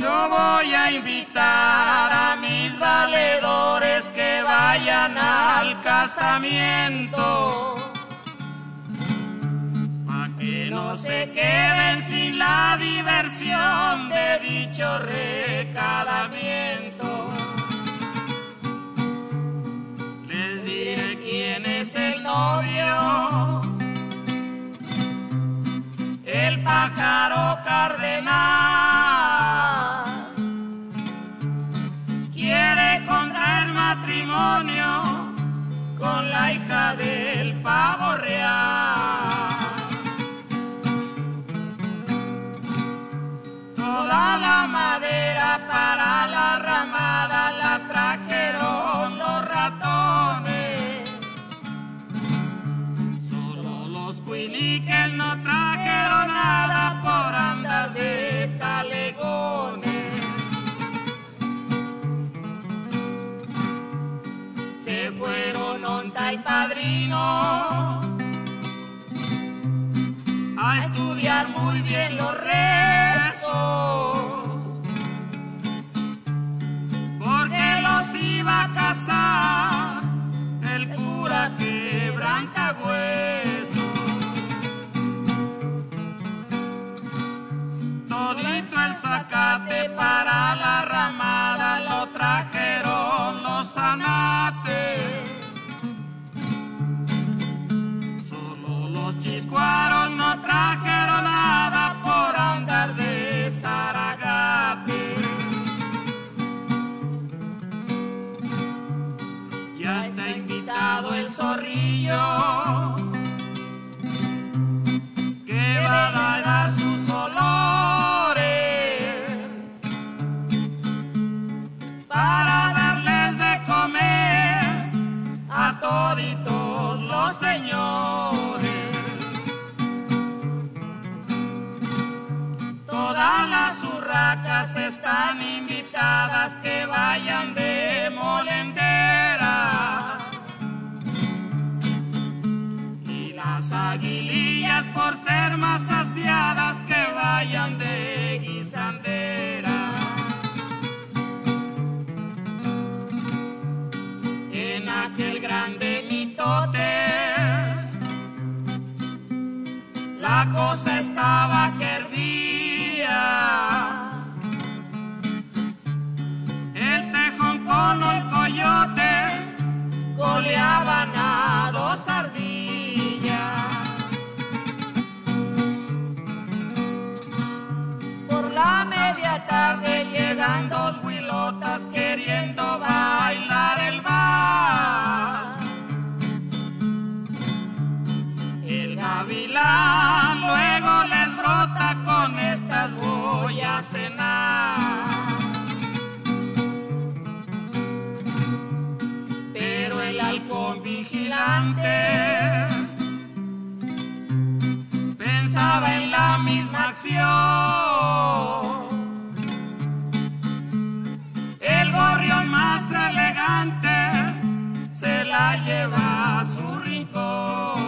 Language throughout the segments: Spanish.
Yo voy a invitar a mis valedores que vayan al casamiento, pa' que no se queden sin la diversión de dicho recadamiento. Les diré quién es el novio, el pájaro cardenal. Quiere contraer matrimonio con la hija del pavo real. Toda la madera para la ramada la trajeron los ratones. Solo los cuiliques no trajeron nada por andar de talegones. Se fueron onta el padrino a estudiar muy bien los rezos, porque los iba a casar el cura quebrantahuesos. Todito el zacate para la ramada lo trajeron los zanates. Solo los chiscuaros no trajeron nada por andar de zaragate. Ya está invitado el zorrillo, que va a dar sus olores para darles de comer a toditos los señores. Todas las urracas están invitadas que vayan de molendera, y las aguilillas por ser más saciadas que vayan de guisandera. En aquel grande mitote la cosa estaba que hervía. El tejón con el coyote coleaban a dos ardillas. Por la media tarde llegan dos huilotas queriendo bailar el vals. El gavilán luego les brota con estas voy a cenar. Pero el halcón vigilante pensaba en la misma acción. El gorrión más elegante se la lleva a su rincón.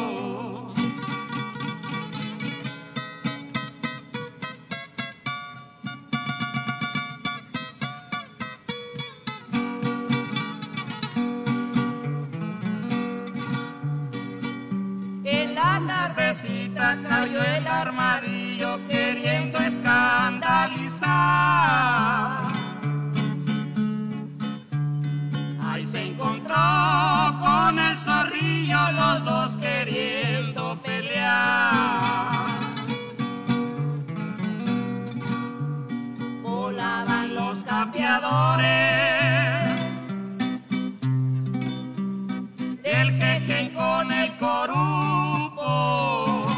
En la tardecita cayó el armadillo queriendo escandalizar. Ahí se encontró con el zorrillo, los dos queriendo pelear. Volaban los capeadores del jejen con el corupo.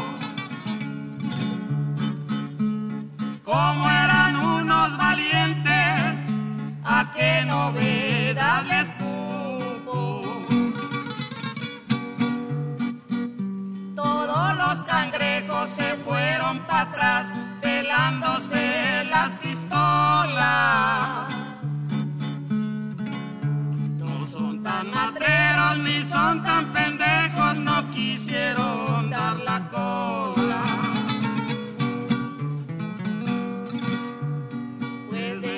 Como eran unos valientes, a qué novedad les cupo. Todos los cangrejos se fueron para atrás, pelándose las pistolas. No son tan matreros ni son tan pendejos, no quisieron dar la cola. Pues de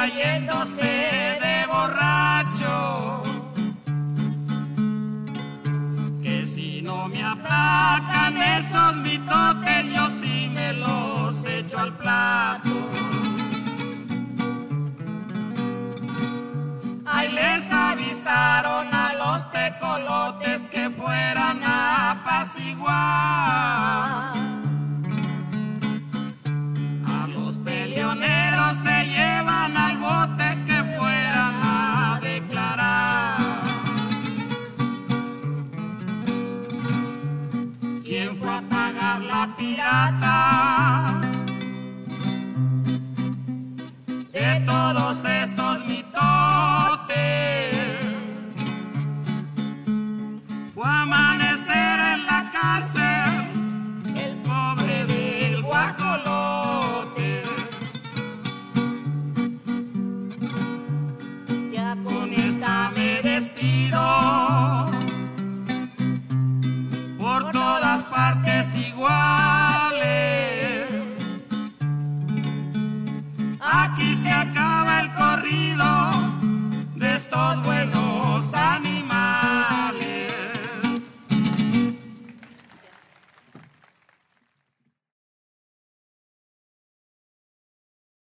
yéndose de borracho, que si no me aplacan esos mitotes, yo sí me los echo al plato. Ahí les avisaron a los tecolotes que fueran a apaciguar. A los peleoneros se llevan al bote que fueran a declarar. ¿Quién fue a pagar la pirata?